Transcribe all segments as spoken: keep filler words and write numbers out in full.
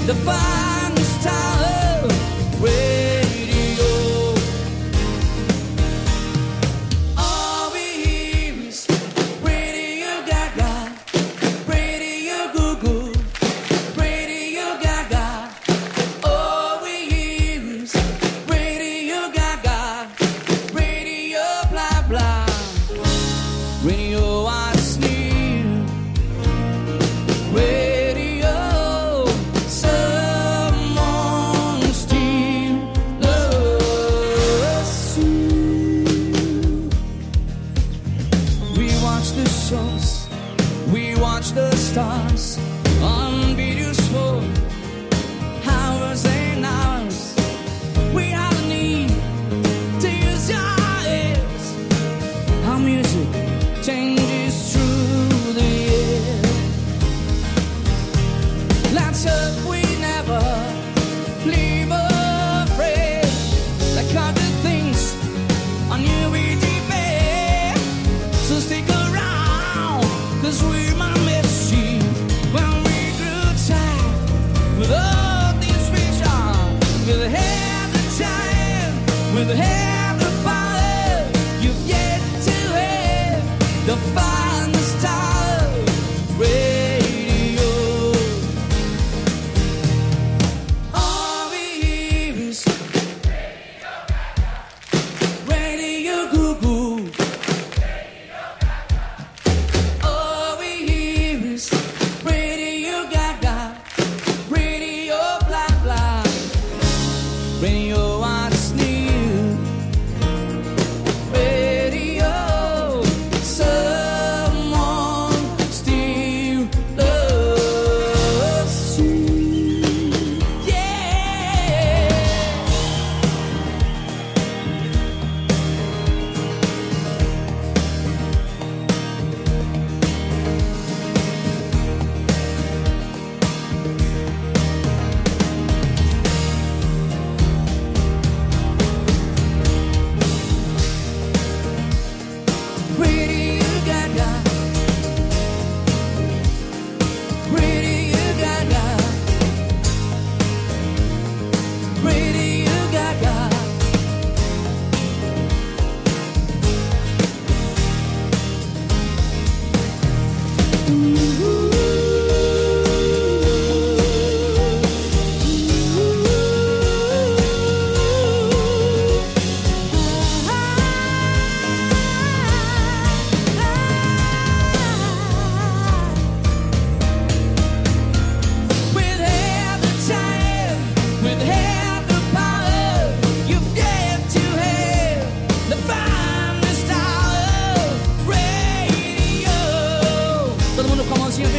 the finest style of radio. All we hear is Radio Gaga, Radio Goo-Goo, Radio Gaga. All we hear is Radio Gaga, Radio blah blah, Radio what's new, Radio someone still loves you. We watch the shows, we watch the stars on videos for hours and hours. We have a need to use your ears. Our music changes through the year. Let's hope we never leave afraid. Like other things on you we debate. So stick around, cause we might miss you when we grew tired with all these vision. We'll have the time, we'll have the power. You've yet to have the finest style radio. All we hear is Radio Goo-Goo. All we hear is Radio Gaga, Radio blah blah, Radio what's new, Radio someone still loves you. Yeah. Radio Gaga, Radio Gaga, Radio Gaga. We'll have the time, we'll have the power. You've yet to have the finest style of radio. Todo mundo com a mãozinha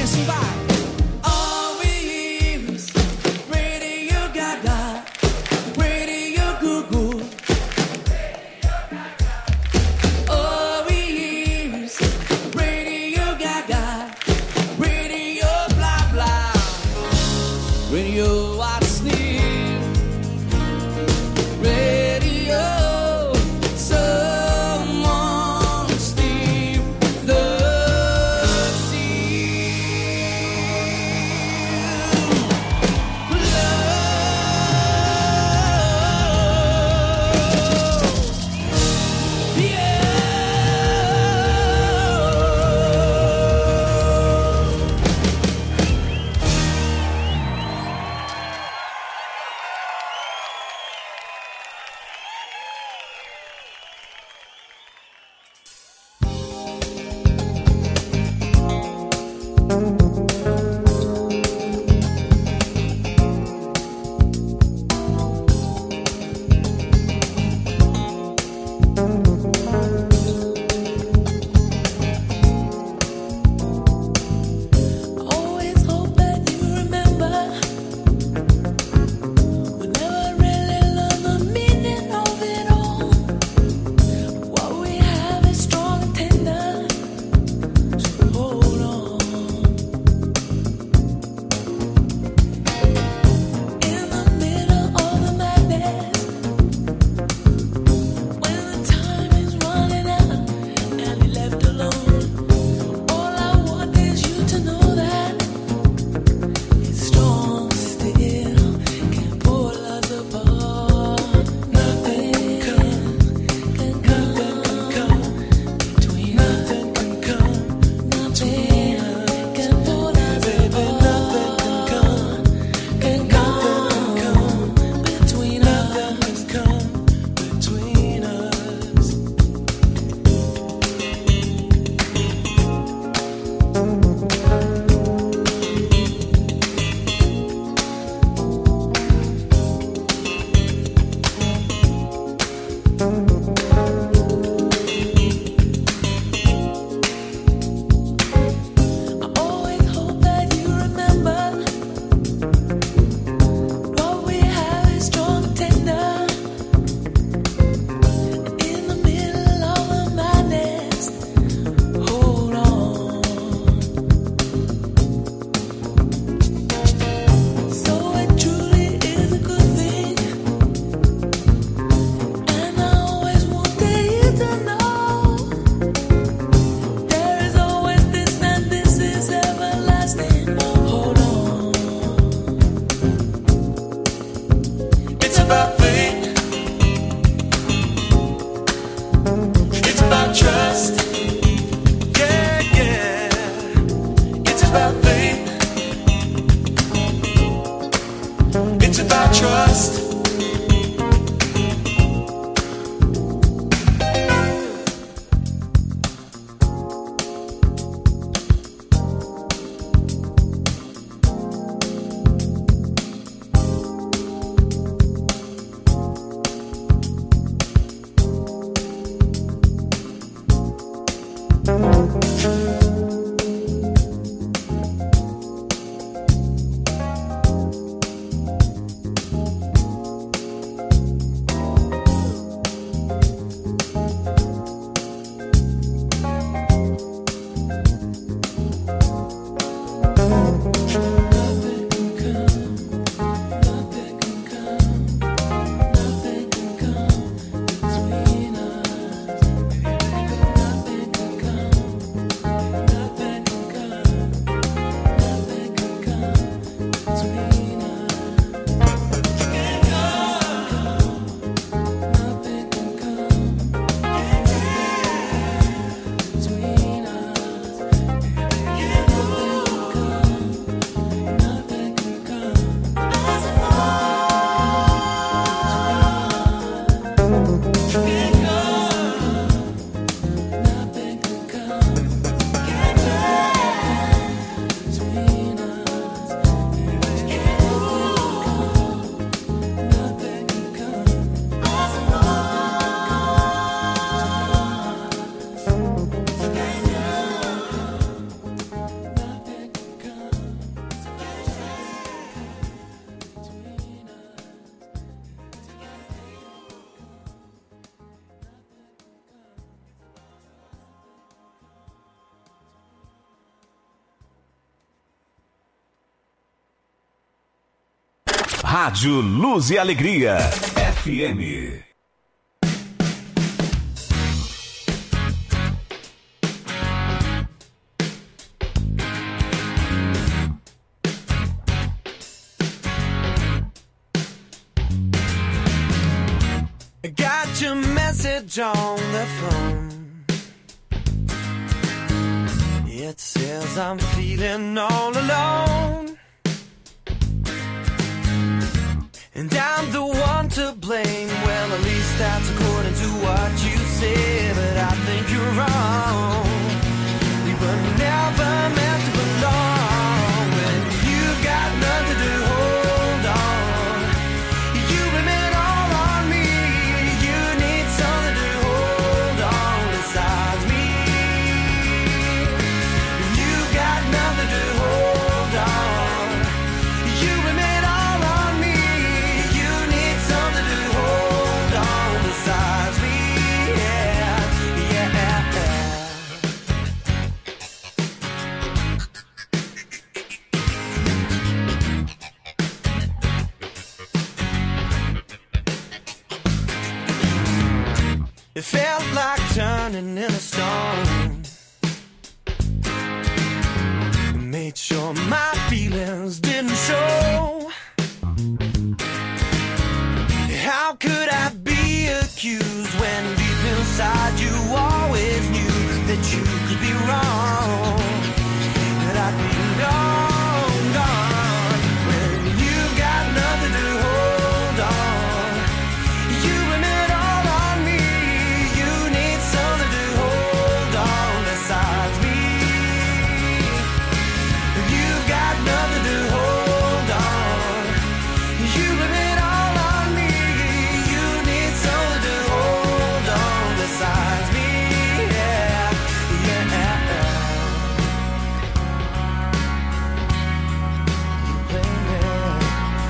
Rádio Luz e Alegria. F M. I got your message on the phone. It says I'm feeling all alone, and I'm the one to blame. Well, at least that's according to what you say, but I think you're wrong. We were never meant to belong. When you've got nothing to hold on, you remain all on me. You need something to hold on besides me. You've got nothing to hold on. You remain all on me. You need something to hold on besides me. Yeah, yeah, yeah. It felt like turning in a stone. Made sure my feelings didn't show. How could I be accused when deep inside you always knew that you could be wrong? That I'd be long gone when you got nothing to hold on. You remain all on me. You need something to hold on besides me. You've got nothing to hold on. You remain all on me. You need something to hold on besides me. Yeah, yeah. Blame it,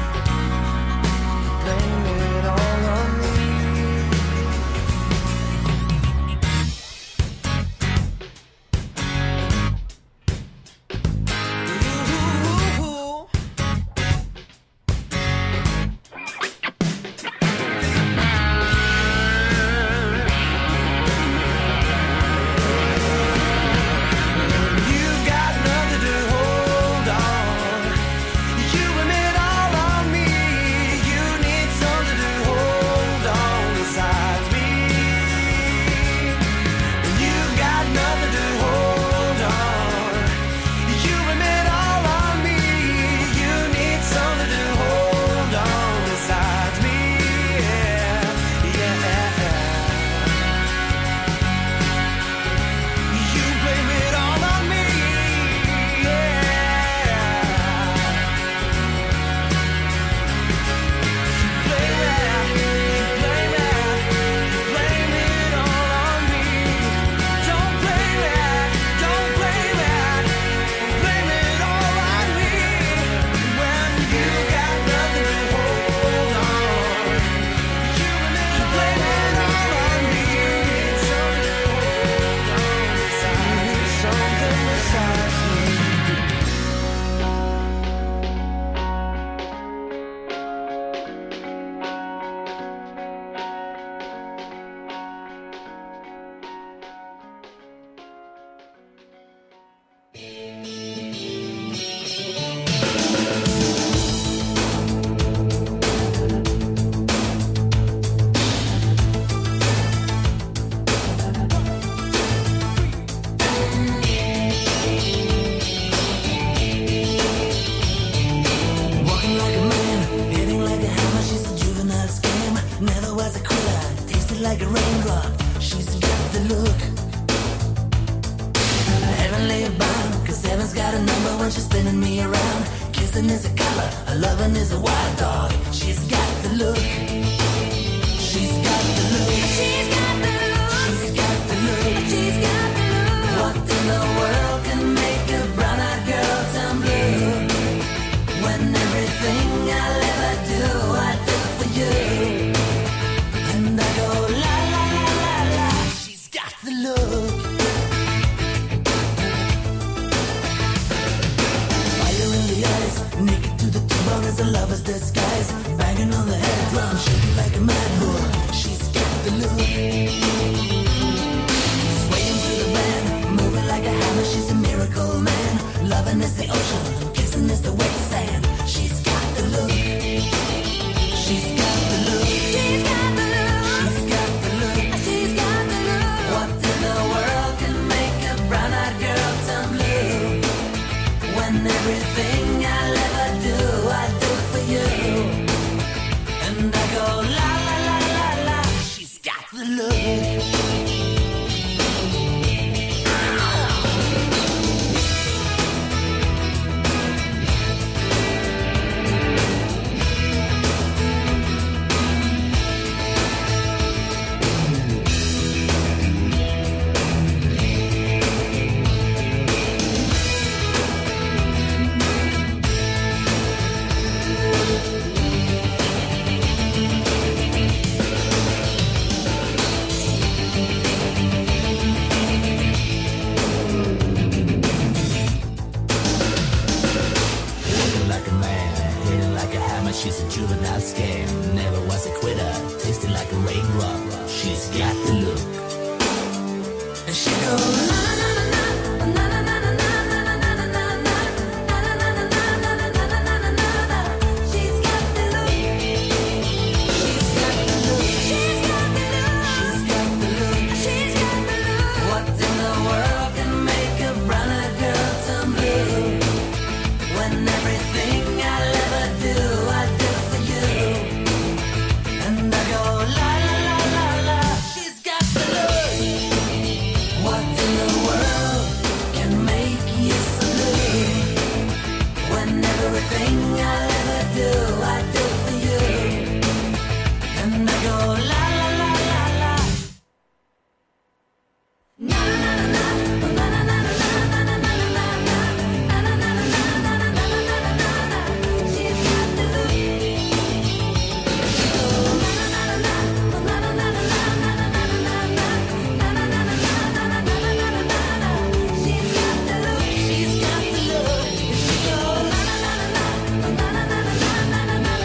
blame it all on me. Ooh. You've got nothing to hold on. You remain all on me. You need something to hold on besides me. You've got nothing to hold on. You remain all on me. You need something to hold on besides me. Yeah, yeah. You blame it all on me. Yeah. You blame it, you blame it, you blame it all on me. Don't blame it, don't blame it, blame it all on me. When you got nothing to hold on, you you blame it all on me. Something to hold on besides, something besides me. Walking like a man, hitting like a hammer. She's a juvenile scam. Never was a quitter, tasted like a raindrop. She's got the look. Heavenly bound, cause heaven's got a number when she's spinning me around. Kissing is a color, her loving is a wild dog. She's got the look. She's got the look. She's got the look. She's got the look. She's got the look. What in the world can make a brown-eyed girl turn blue? When everything I'll ever do, I do for you. And I go la la la la la. She's got the look. Fire in the eyes, naked to the bone as a lover's disguise. Loving is the ocean, kissing is the wet sand. She's got the look. She's got the look. She's got the look. She's got the look. She's got the look. What in the world can make a brown-eyed girl turn blue? When everything I'll ever do, I do for you. And I go la la la la la. She's got the look. She's a juvenile scam, never was a quitter, tasting like a raindrop. She's got the look. And she goes na na na na na na na na na na na na na. She's got the look. She's got the look. She's got the look. She's got the look. She's got the look. What in the world can make a brown-eyed girl turn blue? When everything I'll ever do, I do for you. And I go la la la la la. She's got the look. What in the world can make you so blue? When everything I'll ever do, I do for you. And I go la la la la la. Na na na na na na na na na na na na na. She's got the look. She goes na na na na na na na na na na na na. She's got the look. She's got the look. She goes na na na na na na na na na na na na.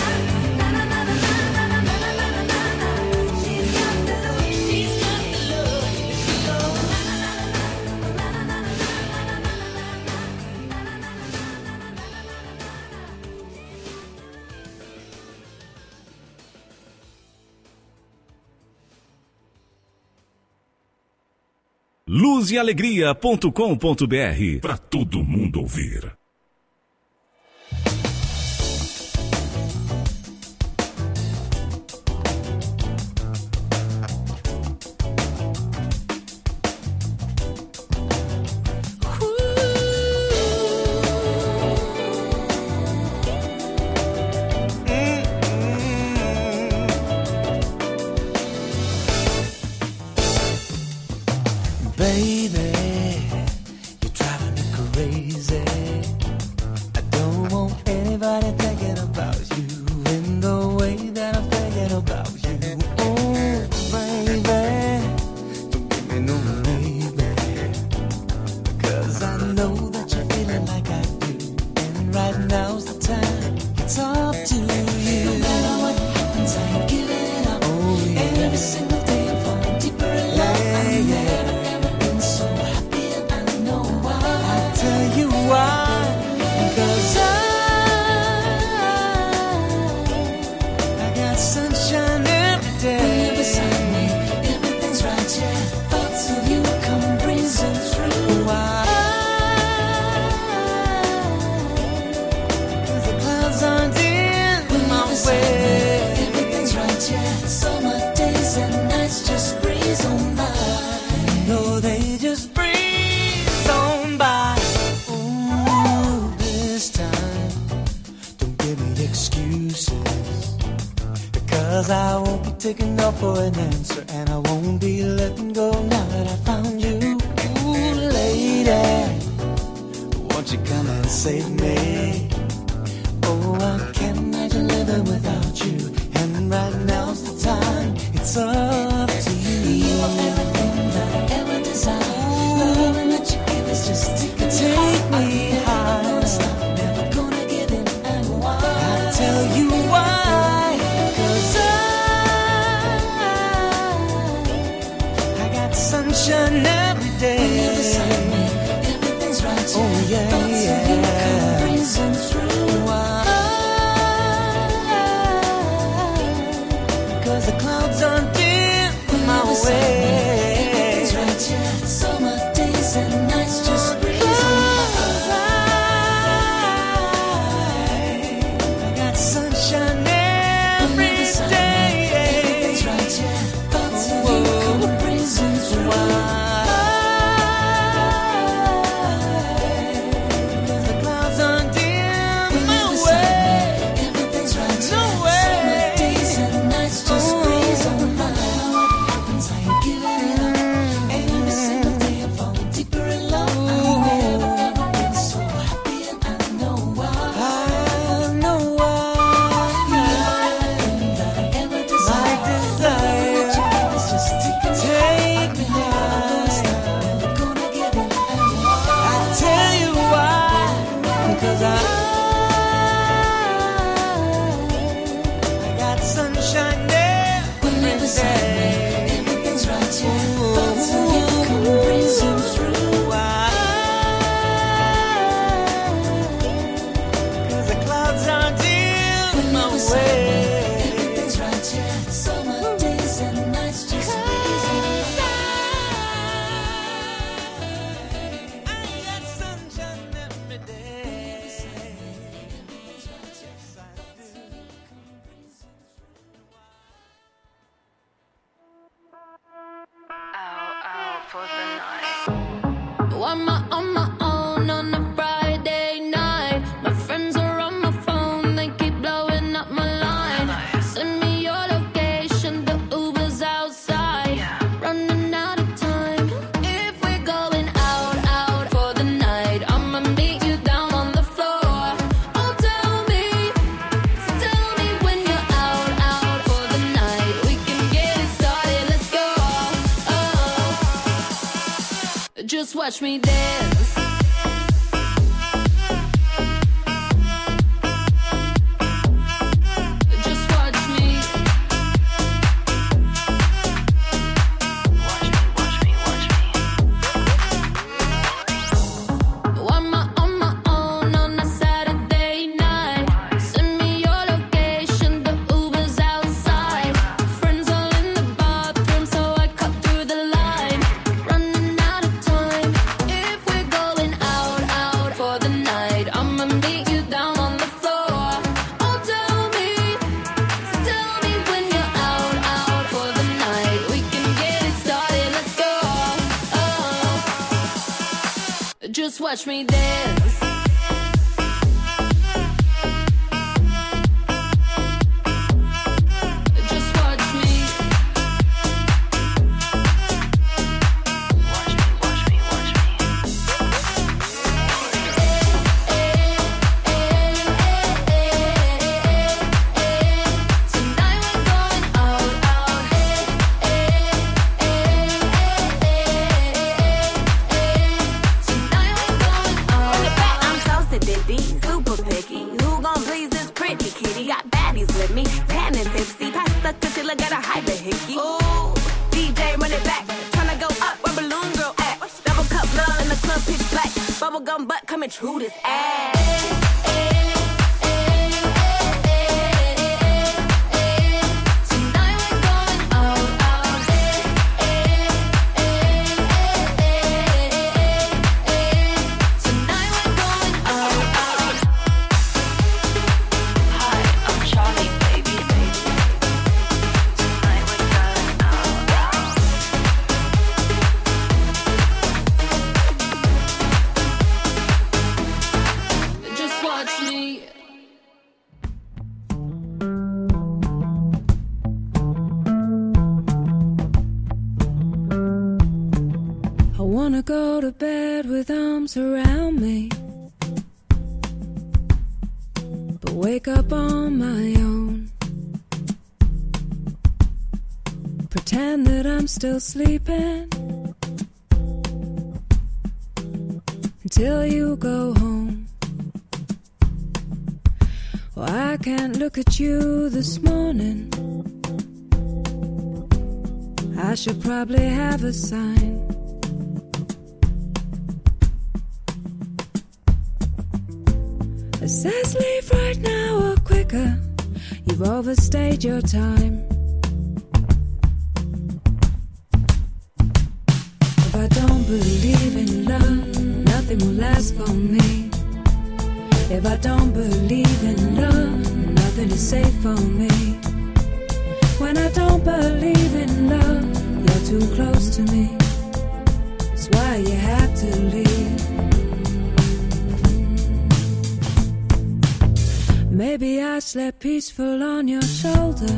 She's got the look. She's got the look. She goes na na na na na na na na. luz e alegria ponto com ponto br, para todo mundo ouvir. Baby, you're driving me crazy. I don't want anybody thinking about you in the way that I'm thinking about you. Oh, baby, don't give me no maybe, 'cause I know that you're feeling like I do. And right now's the time, it's up to you. No matter what happens, I ain't giving up. Oh, yeah. Every single day I'm falling deeper in love. Yeah, I'm yeah. never, never been so happy, and I know why. I'll tell you why. 'Cause I, I got sunshine every When you're day. beside me, everything's right, yeah. Thoughts of you come breezing through. Why? 'Cause the clouds aren't in When my you're beside me, way. everything's right, yeah. Summer days and nights just breeze on by. No, they just breeze on by. Ooh, this time, don't give me excuses, because I won't be taking no for an answer, and I won't be letting go now that I found you. Ooh, lady, won't you come and save me? Oh, I can't imagine living without you, and right now's the time, it's up to you. You are everything that I ever desired. Loving that you give is just taking Take me Never high. gonna stop, never gonna give in, and why? I'll tell you why. 'Cause I, I got sunshine every When you're day. beside me, everything's right, yeah. Oh, yeah. my, on my own on a Friday night. My friends are on my phone, they keep blowing up my line. Send me your location, the Uber's outside. Running out of time. If we're going out, out for the night, I'ma meet you down on the floor. Oh, tell me, so tell me when you're out, out for the night. We can get it started, let's go. Oh, just watch me dance. Just watch me. I'm on my own on a Saturday night. Send me your location, the Uber's outside. Friends all in the bathroom, so I cut through the line. Running out of time. If we're going out, out for the night, I'ma meet you down on the floor. Oh, tell me, so tell me when you're out, out for the night. We can get it started, let's go. Oh, just watch me dance. Just watch me. Tonight we're going out, out. Tonight we're going out. I'm so sedity, super picky. Who gon' please this pretty kitty? Got baddies with me, tan and tipsy. Pass the concealer, got a hyper hickey. Ooh, D J run it back. Tryna go up where Balloon Girl at. Double cup love in the club, pitch black. Bubblegum butt coming true this ass. Tonight we're going out, out. Tonight we're going out, out. Hi, I'm Charlie, baby, baby. Tonight we're going out, out. Just watch me. I wanna go to bed with arms around me, but wake up on my own. Pretend that I'm still sleeping until you go home. Well, I can't look at you this morning. I should probably have a sign. It says leave right now or quicker. You've overstayed your time. If I don't believe in love, nothing will last for me. If I don't believe in love, nothing is safe for me. When I don't believe in love, you're too close to me. That's why you have to leave. Maybe I slept peaceful on your shoulder,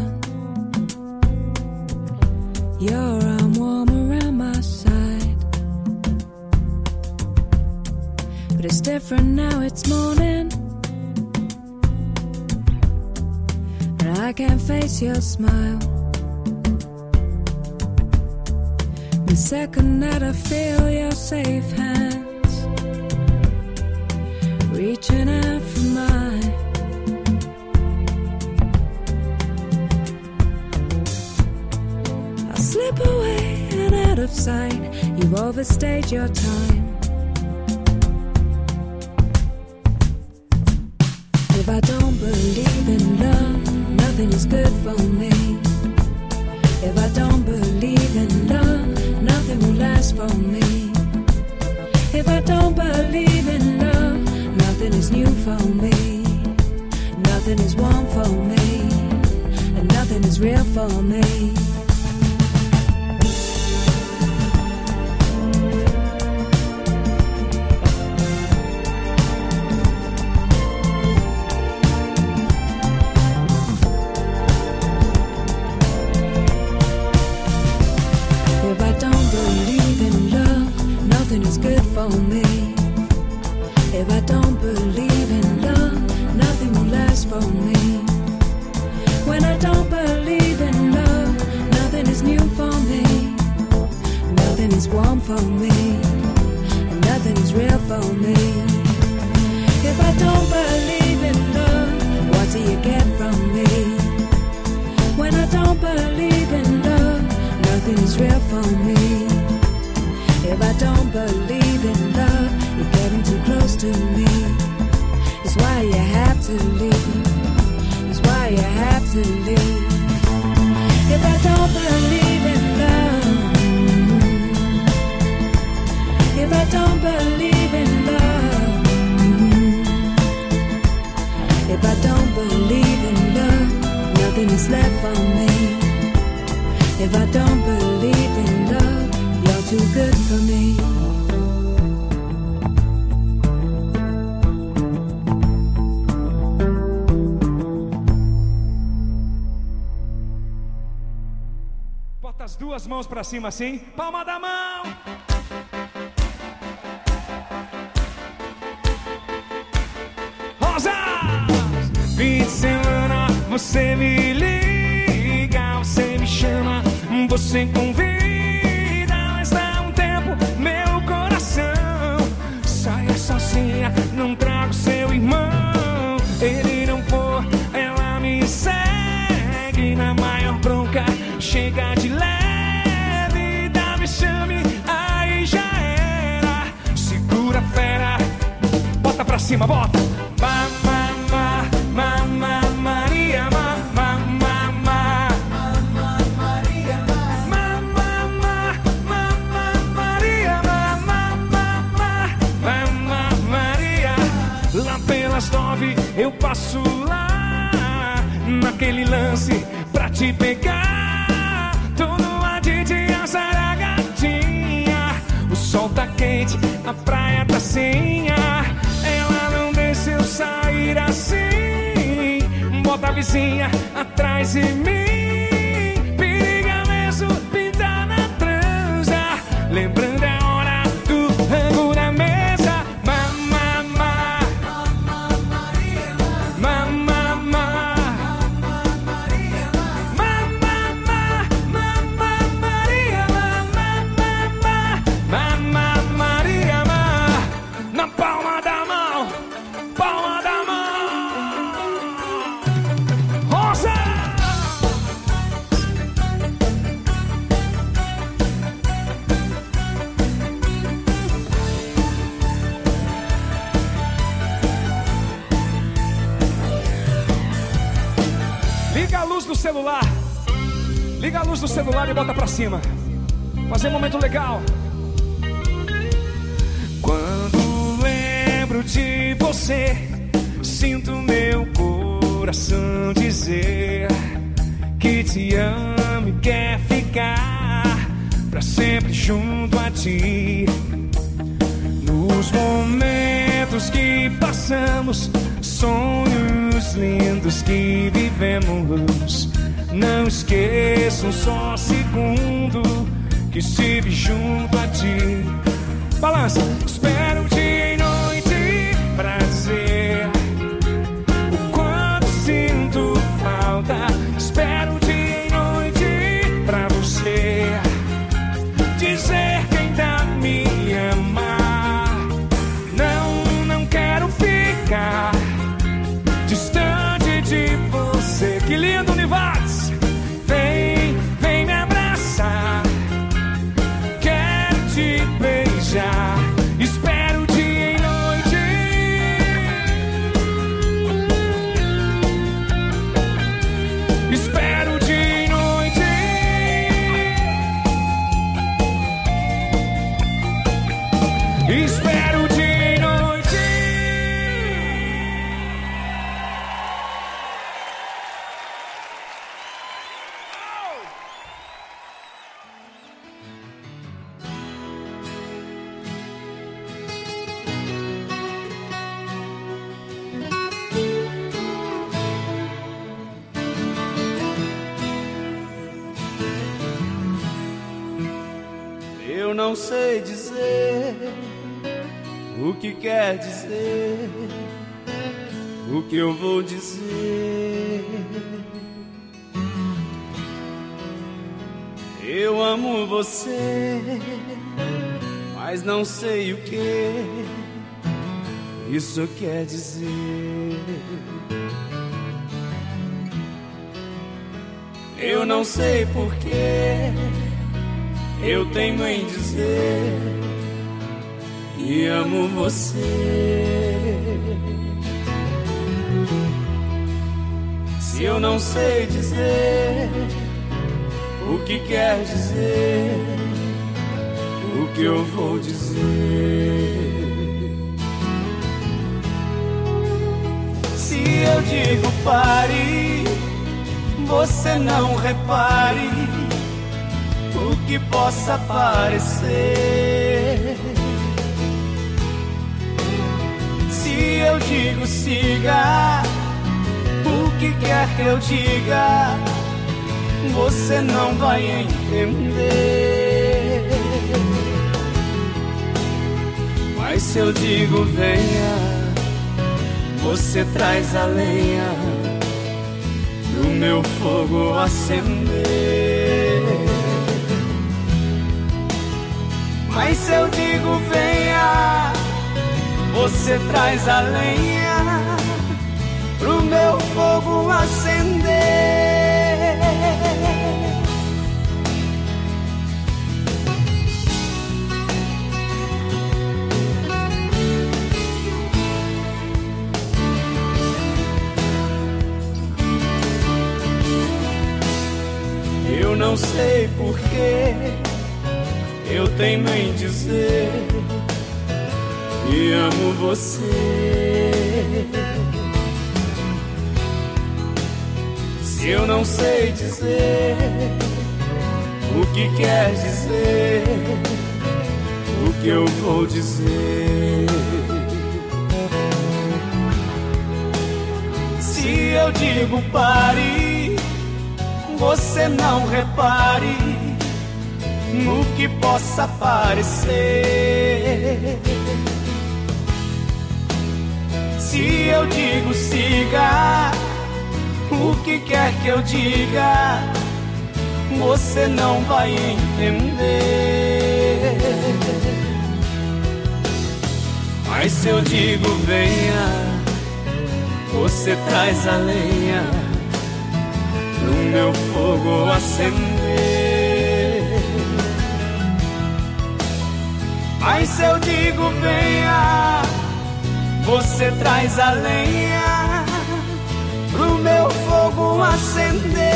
your arm warm around my side. But it's different now, it's morning, and I can't face your smile. The second that I feel your safe hands reaching out for mine, I'll slip away and out of sight. You've overstayed your time. If I don't believe in love, nothing is good for me. If I don't believe in love, nothing will last for me. If I don't believe in love, nothing is new for me. Nothing is warm for me, and nothing is real for me. If I don't believe in love, nothing will last for me. When I don't believe in love, nothing is new for me. Nothing is warm for me, and nothing is real for me. If I don't believe in love, what do you get from me? When I don't believe in love, nothing is real for me. If I don't believe in love, you're getting too close to me. It's why you have to leave. It's why you have to leave. If I don't believe in love, if I don't believe in love, if I don't believe in love, nothing is left for me. If I don't believe in love, you're too good for me. Bota as duas mãos pra cima assim, palma da mão. Rosa! Fim de semana, você me liga, você me chama, você convida, mas dá um tempo, meu coração. Saia sozinha, não trago seu irmão. Ele não for, ela me segue na maior bronca. Chega de leve, dá vexame, aí já era. Segura a fera, bota pra cima, bota. Ma, ma, ma, ma, ma, Maria, ma, ma, ma, ma. Ma, Maria, ma, ma, ma, ma, ma, Maria, ma, ma, ma, ma, ma, Maria. Lá pelas nove eu passo lá, naquele lance pra te pegar. Tudo a Didi, a Zaragatinha. O sol tá quente, a praia tá cinha. Ela não deixa eu sair assim. Bota a vizinha atrás de mim. Periga mesmo, pinta na transa. Lembrando a hora do rango da mesa. Mamá, mamá, Maria, mamá, mamá, Maria, mamá, mamá, Maria, mamá, mamá, Maria, na palma da mão, palma da mão. Rosa! Liga a luz do celular. Liga a luz do celular e bota pra cima. Fazer um momento legal. Quando lembro de você, sinto meu coração dizer que te amo e quer ficar pra sempre junto a ti. Nos momentos que passamos, sonhos lindos que vivemos, não esqueça um só segundo que estive junto a ti. Balança. Espero dia e noite pra dizer o quanto sinto falta. Espero dia e noite pra você dizer que ainda me ama. Não, não quero ficar distante de você. Que lindo, Nivates! Vem, vem me abraçar. Quero te beijar. Espero dia e noite. Espero dia e noite. Espero dia e noite. Eu não sei dizer o que quer dizer, o que eu vou dizer. Eu amo você, mas não sei o que isso quer dizer. Eu não sei porquê, eu tenho em dizer que amo você. Se eu não sei dizer o que quer dizer, o que eu vou dizer. Se eu digo pare, você não repare o que possa parecer. Se eu digo siga, o que quer que eu diga, você não vai entender. Mas se eu digo venha, você traz a lenha pro meu fogo acender. Mas se eu digo venha, você traz a lenha pro meu fogo acender. Eu não sei porquê, eu tenho em dizer que amo você. Se eu não sei dizer o que quer dizer, o que eu vou dizer. Se eu digo pare, você não repare no que possa parecer. Se eu digo siga, o que quer que eu diga, você não vai entender. Mas se eu digo venha, você traz a lenha pro meu fogo acender. Mas se eu digo venha, você traz a lenha pro meu fogo acender.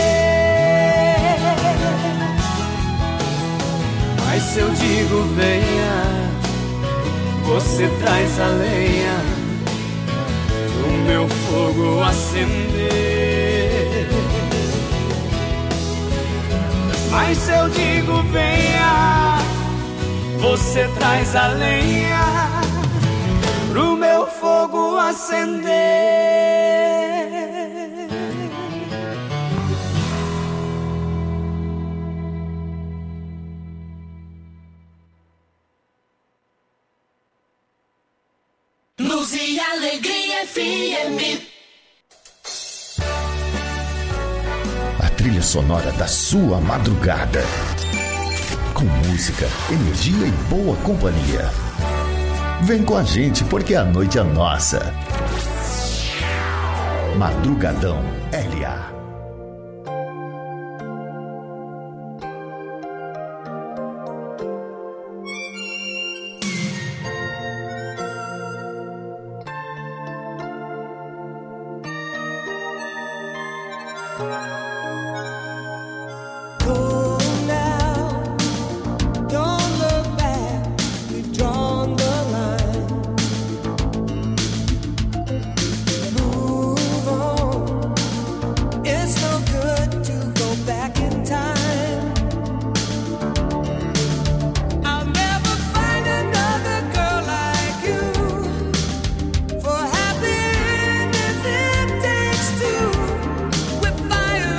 Mas se eu digo venha, você traz a lenha pro meu fogo acender. Mas se eu digo venha, você traz a lenha pro meu fogo acender. Luz e Alegria F M. A trilha sonora da sua madrugada. Com música, energia e boa companhia. Vem com a gente porque a noite é nossa. Madrugadão L A. Fire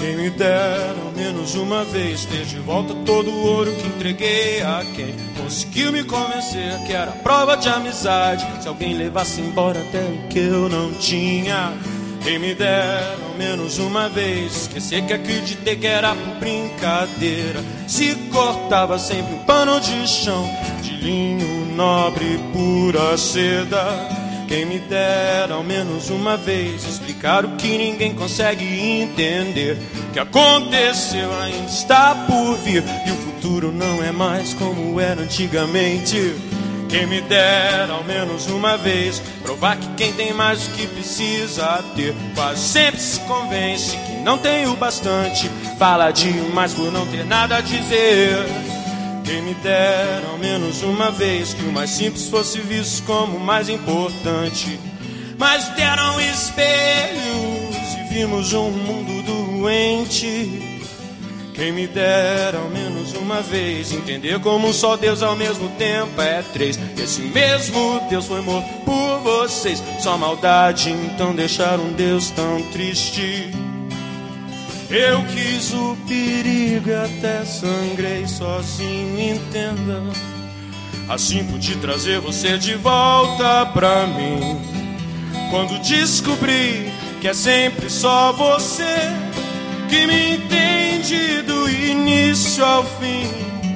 Quem me dera ao menos uma vez ter de volta todo o ouro que entreguei a quem conseguiu me convencer que era prova de amizade. Se alguém levasse embora até o que eu não tinha. Quem me dera ao menos uma vez esquecer que acreditei que era por brincadeira. Se cortava sempre um pano de chão de linho nobre, pura seda. Quem me dera ao menos uma vez explicar o que ninguém consegue entender. O que aconteceu ainda está por vir e o futuro não é mais como era antigamente. Quem me dera ao menos uma vez provar que quem tem mais do que precisa ter quase sempre se convence que não tem o bastante. Fala demais por não ter nada a dizer. Quem me dera ao menos uma vez que o mais simples fosse visto como o mais importante. Mas deram espelhos e vimos um mundo doente. Quem me dera ao menos uma vez entender como só Deus ao mesmo tempo é três. Esse mesmo Deus foi morto por vocês. Só maldade então deixar um Deus tão triste. Eu quis o perigo e até sangrei sozinho, entenda. Assim pude trazer você de volta pra mim. Quando descobri que é sempre só você que me entende do início ao fim.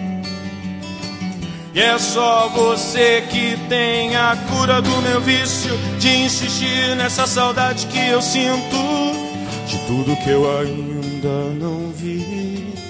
E é só você que tem a cura do meu vício de insistir nessa saudade que eu sinto de tudo que eu ainda não vi.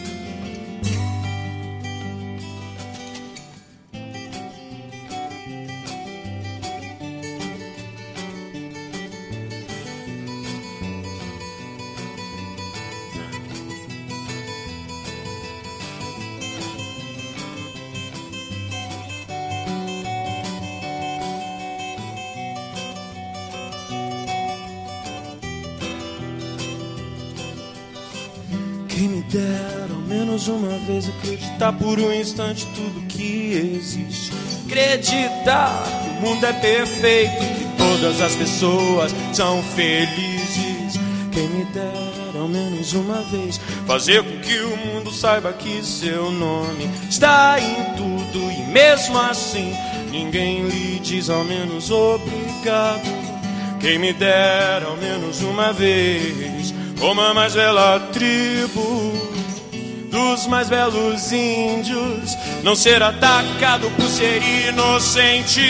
Quem me dera ao menos uma vez acreditar por um instante tudo que existe. Acreditar que o mundo é perfeito, que todas as pessoas são felizes. Quem me dera ao menos uma vez fazer com que o mundo saiba que seu nome está em tudo. E mesmo assim ninguém lhe diz ao menos obrigado. Quem me dera ao menos uma vez como a mais bela tribo dos mais belos índios não ser atacado por ser inocente.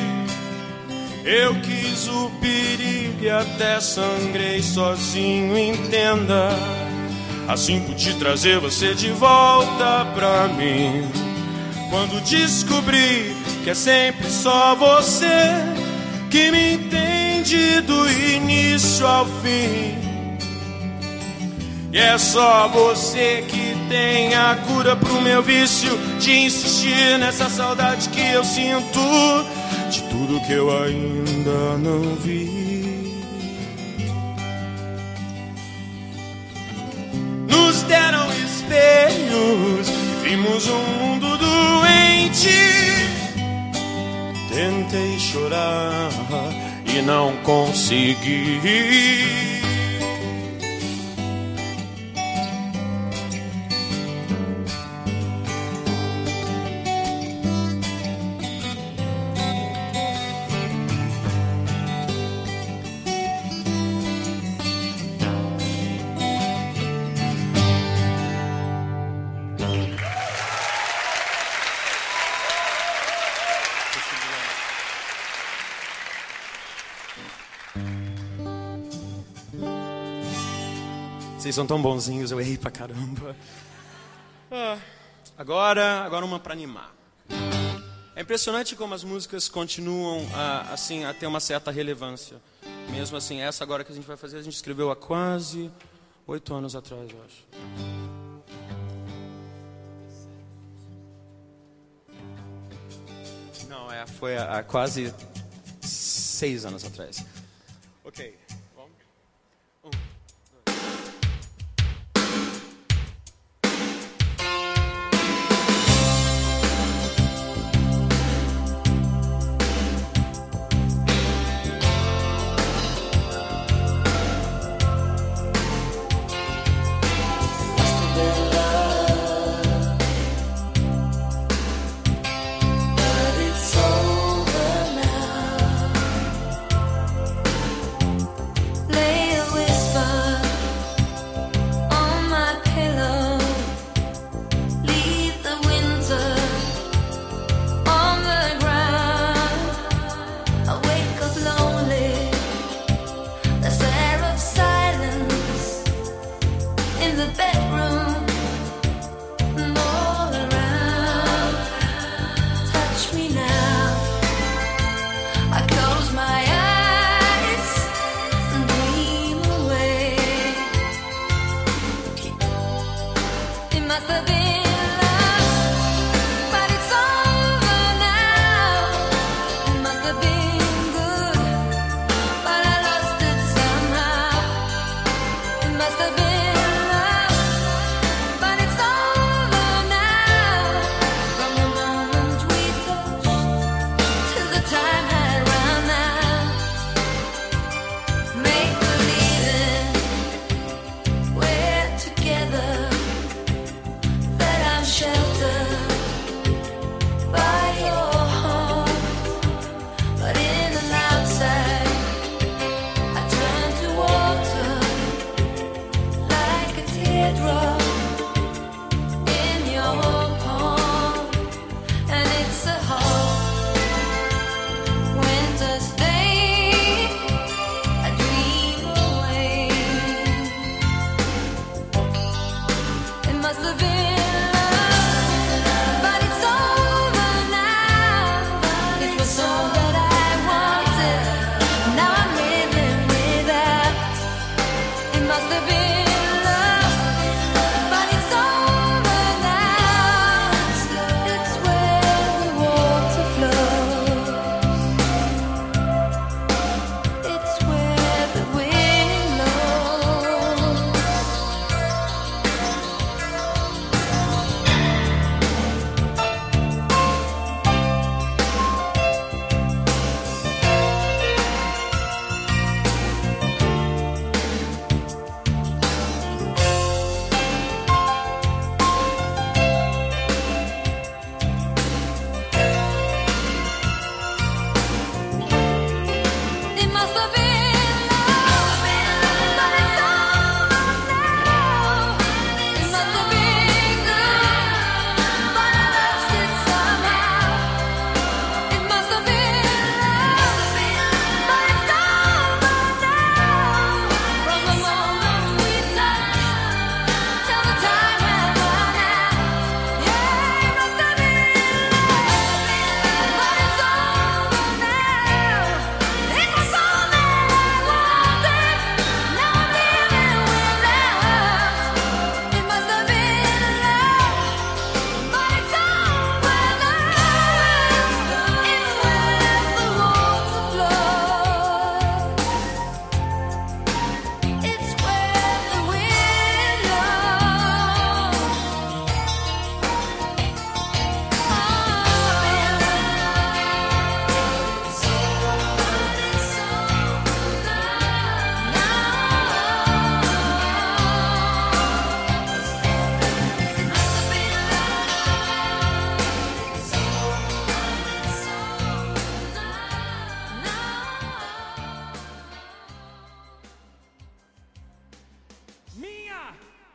Eu quis o perigo e até sangrei sozinho, entenda. Assim pude trazer você de volta pra mim. Quando descobri que é sempre só você que me entende do início ao fim. E é só você que tem a cura pro meu vício de insistir nessa saudade que eu sinto de tudo que eu ainda não vi. Nos deram espelhos e vimos um mundo doente. Tentei chorar e não consegui. Vocês são tão bonzinhos, eu errei pra caramba. Ah, agora, agora uma pra animar. É impressionante como as músicas continuam a, assim, a ter uma certa relevância. Mesmo assim, essa agora que a gente vai fazer, a gente escreveu há quase oito anos atrás, eu acho. Não, é, foi há, há quase seis anos atrás. Ok.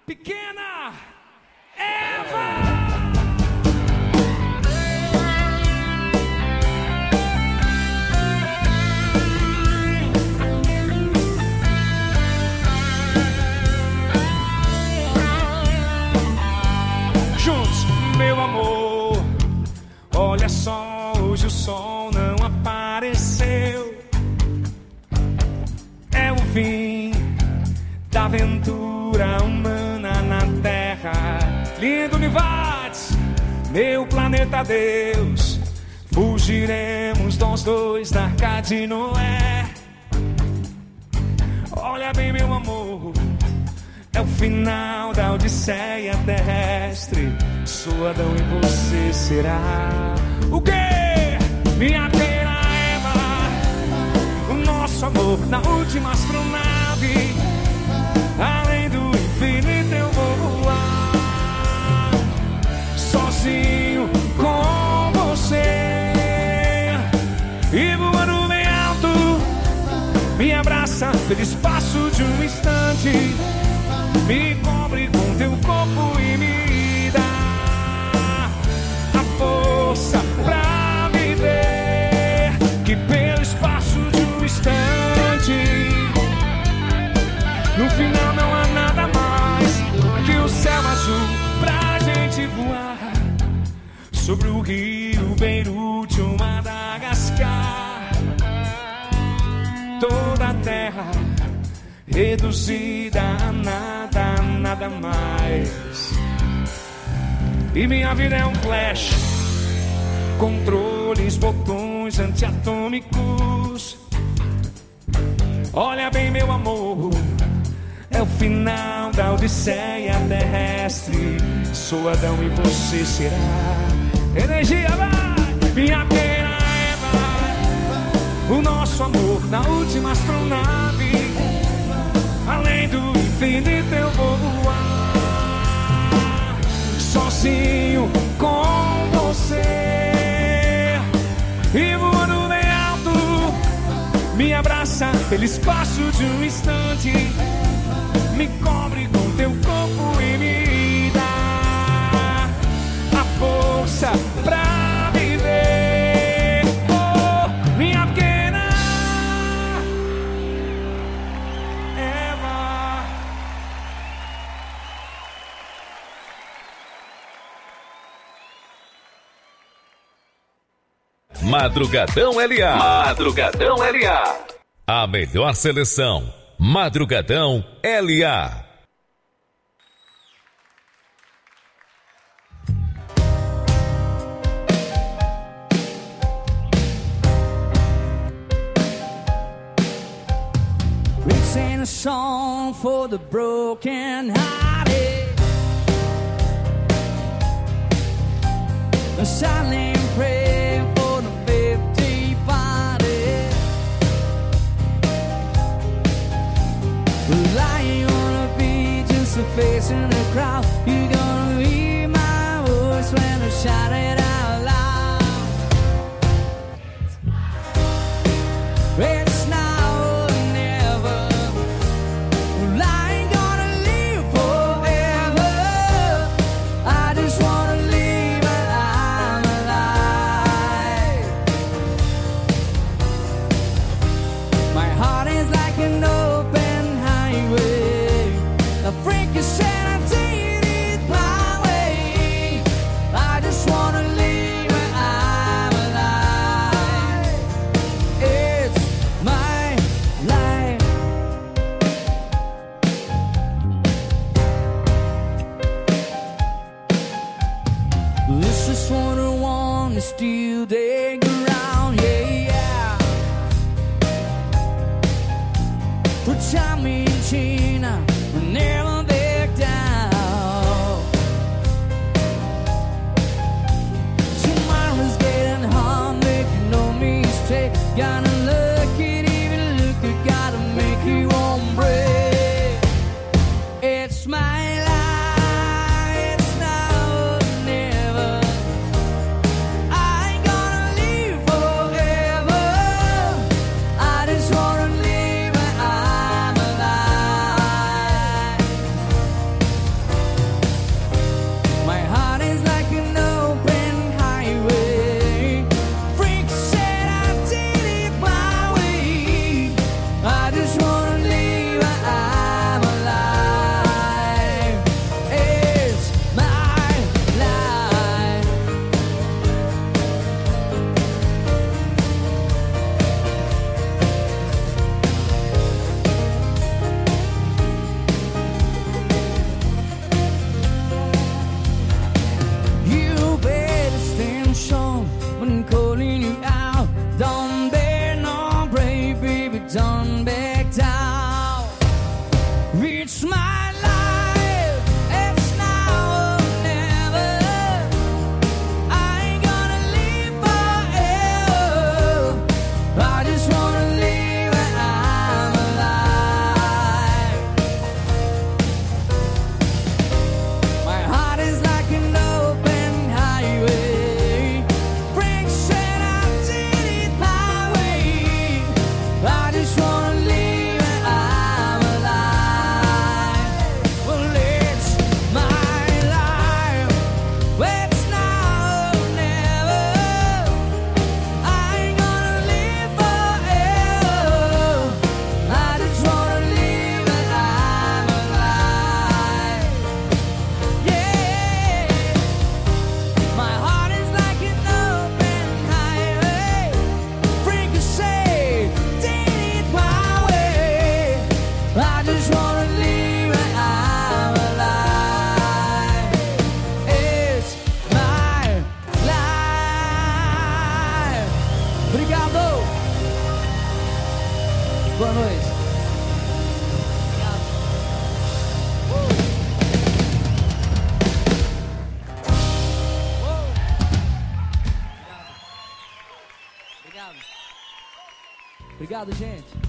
pequena Eva. Juntos, meu amor, olha só, hoje o sol não apareceu. É o fim da aventura humana na Terra. Lindo Univates, meu planeta Deus, fugiremos nós dois da Arca de Noé. Olha bem, meu amor, é o final da Odisseia terrestre. Sou Adão e você será o quê? Minha pequena Eva, o nosso amor na última astronave. Além do infinito eu vou voar, sozinho com você. E voando bem alto, me abraça pelo espaço de um instante. Me cobre com teu corpo e me dá a força pra viver, que pelo espaço de um instante, no final não há nada mais que o céu azul pra gente voar sobre o rio Beirute ou Madagascar. Toda a terra reduzida a nada, nada mais. E minha vida é um flash, controles, botões antiatômicos. Olha bem, meu amor, é o final da Odisseia terrestre. Sou Adão e você será. Energia, vai! Minha pequena Eva, o nosso amor na última astronave. Além do infinito eu vou voar, sozinho com você. E voando bem alto, me abraça pelo espaço de um instante. Me cobre com teu corpo e me dá a força pra viver. Oh, minha pequena Eva. Madrugadão L A. Madrugadão L A. A melhor seleção. Madrugadão L A. We sing a song for the broken hearted, a silent prayer for the fifty bodies lying on a beach, just facing the crowd. You're gonna hear my voice when I shout it out loud. It's now or never. Well, I ain't gonna live forever. I just wanna live while I'm alive. My heart is like an open highway. The freak is said I'm taking it my way. I just wanna live where I'm alive. It's my life. This is what I want to steal the ground, yeah, yeah. Put time in China, never back down. Tomorrow's getting hard, make no mistake. Gotta look it, even look it, gotta make it won't break. It's my life, it's now or never. I ain't gonna live forever. I just wanna live where I'm alive. Boa noite. Obrigado. Obrigado, gente.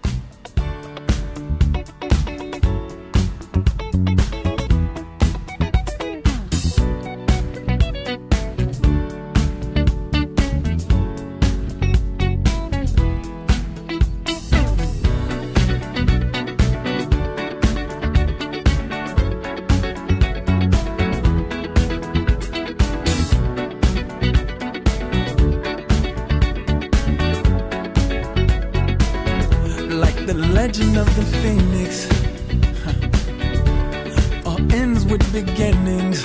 Legend of the Phoenix, huh, all ends with beginnings.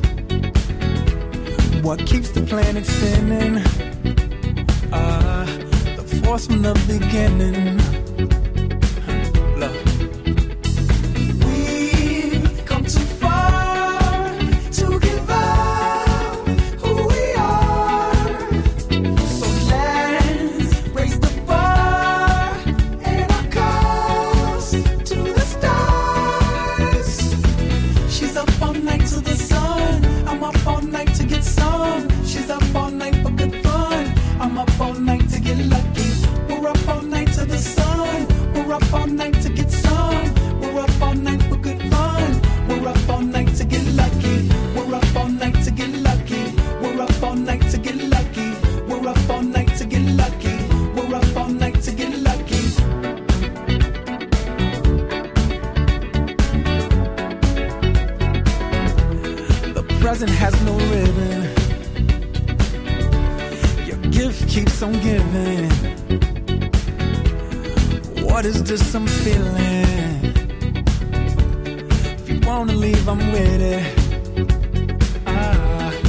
What keeps the planet spinning? Ah, uh, the force from the beginning. Huh, love. We've come too far to give up who we are. So let's raise the bar and our cause to the stars. She's up all night to the sun. I'm up all night to get some. She's up all night for good fun. I'm up all night to get lucky. We're up all night to the sun. We're up all night to get some. We're up all night for good fun. We're up all night to get lucky. We're up all night to get lucky. We're up all night to get lucky. We're up all night to get lucky. We're up all night to get lucky. The present has no ribbon. Your gift keeps on giving. What is this I'm feeling? If you wanna leave, I'm with it. Ah.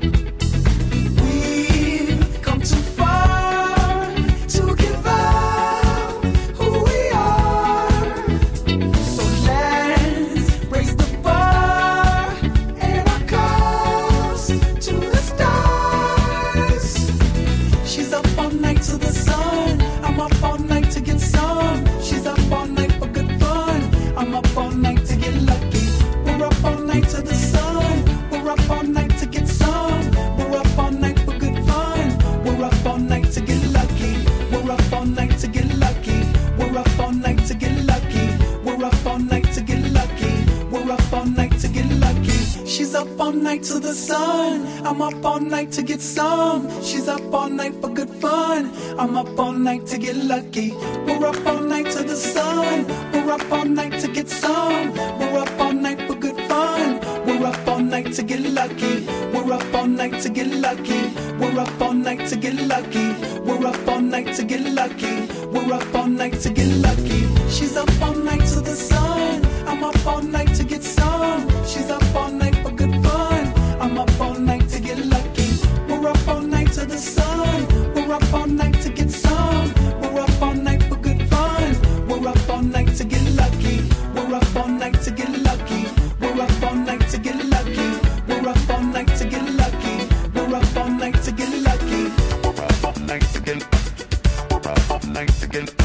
We've come too far to give up who we are. So let's raise the bar and our cause to the stars. She's up all night to the sun. I'm up all night to get some. She's up all night for good fun. I'm up all night to get lucky. We're up all night to the sun. We're up all night to get some. We're up all night for good fun. We're up all night to get lucky. We're up all night to get lucky. We're up all night to get lucky. We're up all night to get lucky. We're up all night to get lucky. She's up all night to the sun. I'm up all night to get some. She's up all night for good fun. I'm up all night to get lucky. We're up all night to the sun. We're up all night to get some. We're up all night for good fun. We're up all night to get lucky. We're up all night to get lucky. We're up all night to get lucky. We're up all night to get lucky. We're up all night to get lucky. She's up all night to the sun. I'm up all night to get some. She's up all night for good fun. I'm up all night to get lucky. We're up all night to the sun. We're up all night to get some. We're up all night for good fun. We're up all night to get lucky. We're up all night to get lucky. We're up all night to get lucky. We're up all night to get lucky. We're up all night to get lucky. We're up all night to get. We're up all night to get.